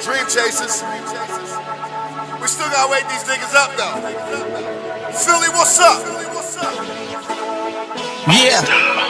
Dream chasers. We still gotta wake these niggas up though. Philly, what's up? Yeah.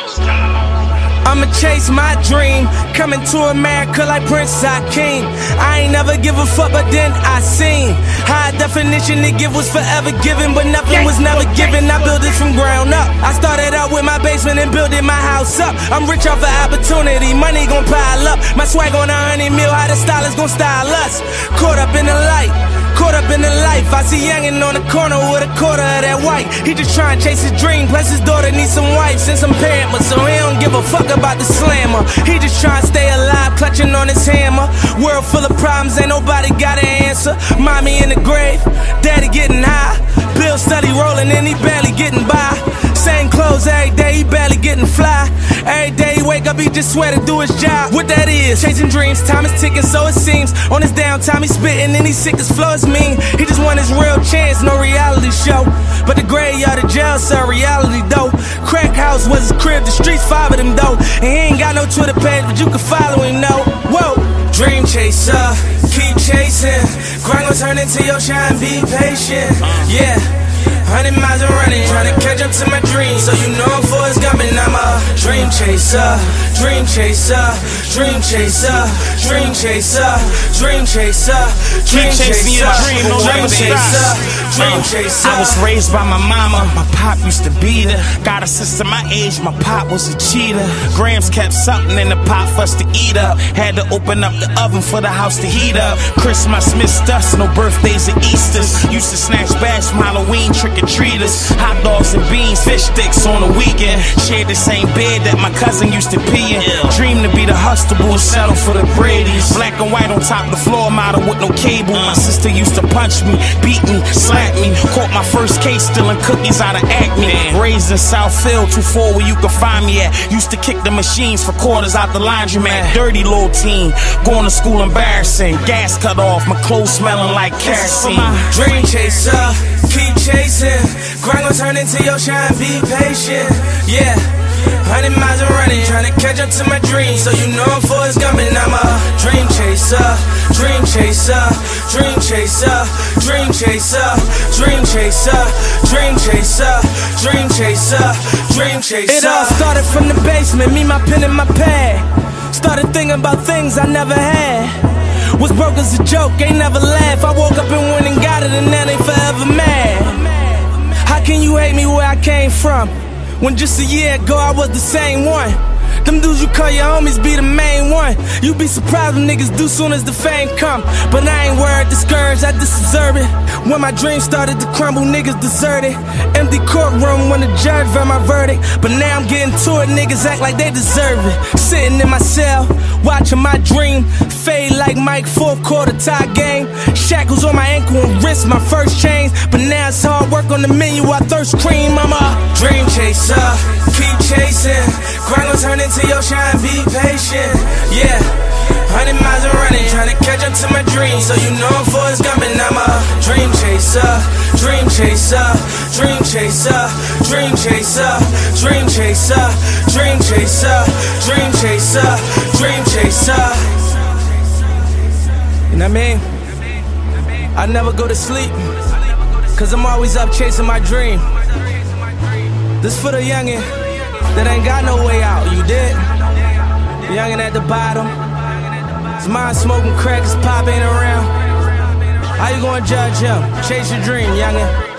I'ma chase my dream, coming to America like Prince Hakeem. I ain't never give a fuck, but then I seen high definition to give was forever given, but nothing was never given. I built it from ground up. I started out with my basement and built my house up. I'm rich off of opportunity, money gon' pile up. My swag on 100 mil, how the stylist gon' style us. Caught up in the light, caught up in the life. I see youngin' on the corner with a quarter of that white. He just tryin' to chase his dream, plus his daughter needs some wipes and some pampers, so he don't give a fuck about the slammer. He just tryin' to stay alive, clutching on his hammer. World full of problems, ain't nobody got an answer. Mommy in the grave, daddy getting high. Bill steady rolling and he barely getting by. Same clothes every day, he barely getting fly. Every day he wake up, he just swear to do his job. What that is, chasing dreams, time is ticking, so it seems. On his downtime, he spitting and he sick, his flow is mean. He just want his real chance, no reality show. But the graveyard of jail, sir, reality though. Crack house was his crib, the streets 5 of them though. And he ain't got no Twitter page, but you can follow him, no. Whoa. Dream chaser, keep chasing. Grind gon' turn into your shine, be patient. Yeah. 100 miles of running, trying to catch up to my dreams. So you know I'm Forrest Gump and I'm a dream chaser, dream chaser, dream chaser, dream chaser, dream chaser, dream chaser, dream chaser, dream chaser. I was raised by my mama, my pop used to beat her. Got a sister my age, my pop was a cheater. Grams kept something in the pot for us to eat up. Had to open up the oven for the house to heat up. Christmas missed us, no birthdays or Easters. Used to snatch bags from Halloween, trick-or-treaters. Hot dogs and beans, fish sticks on the weekend. Shared the same bed that my cousin used to pee in. Dream to be the Huxtables, settle for the Brady's. Black and white on top of the floor model with no cable. My sister used to punch me, beat me, slap me. Caught my first case stealing cookies out of Acme. Raised in Southfield, 2-4 where you can find me at. Used to kick the machines for quarters out the laundromat. Dirty little teen, going to school embarrassing. Gas cut off, my clothes smelling like kerosene. Dream chaser, keep chasing. Grind gon' turn into your shine, be patient. Yeah. 100 miles of running, trying to catch up to my dreams. So you know I'm Forrest Gump and I'm a dream chaser, dream chaser, dream chaser, dream chaser, dream chaser, dream chaser, dream chaser, dream chaser. It all started from the basement, me, my pen and my pad. Started thinking about things I never had. Was broke as a joke, ain't never laugh. I woke up and went and got it and now they forever mad. How can you hate me where I came from, when just a year ago I was the same one? Them dudes you call your homies be the main one. You be surprised when niggas do soon as the fame come. But I ain't worried, discouraged, I just observe it. When my dreams started to crumble, niggas deserted. Empty courtroom when the judge read my verdict. But now I'm getting to it, niggas act like they deserve it. Sitting in my cell, watching my dream fade like Mike, fourth quarter tie game. Shackles on my ankle and wrist, my first chains. But now it's hard work on the menu, I thirst cream. I'm a dream chaser, keep chasing. Grind gon' turn into your shine, be patient. Yeah. 100 miles of running, trying to catch up to my dreams. So you know I'm Forrest Gump and I'm a dream chaser, dream chaser, dream chaser, dream chaser, dream chaser, dream chaser, dream chaser, dream chaser. You know what I mean? I never go to sleep, cause I'm always up chasing my dream. This for the youngin' that ain't got no way out, you dig? The youngin' at the bottom, his mind smoking crack, his pop ain't around. How you gonna judge him? Chase your dream, youngin'.